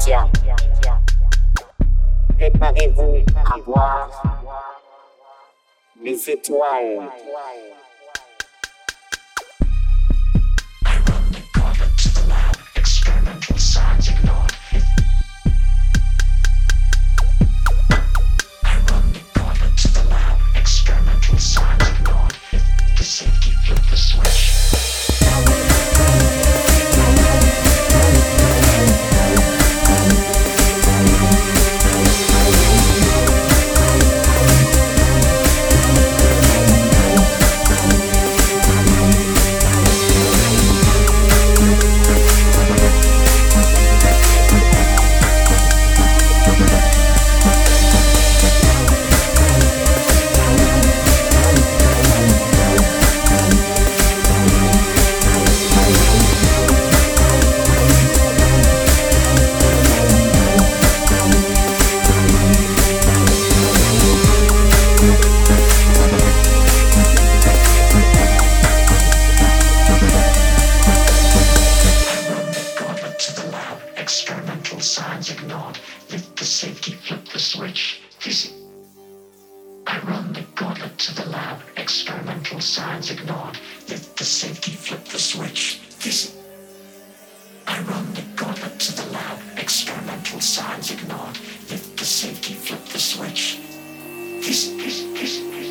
Tiens, préparez-vous à voir les étoiles. I run the gauntlet to the lab, experimental signs ignored. I run the gauntlet to the lab, experimental signs ignored. The safety flip the switch. Experimental signs ignored. Lift the safety, flip the switch. I run the gauntlet to the lab. Experimental signs ignored. Lift the safety, flip the switch. I run the gauntlet to the lab. Experimental signs ignored. Lift the safety, flip the switch.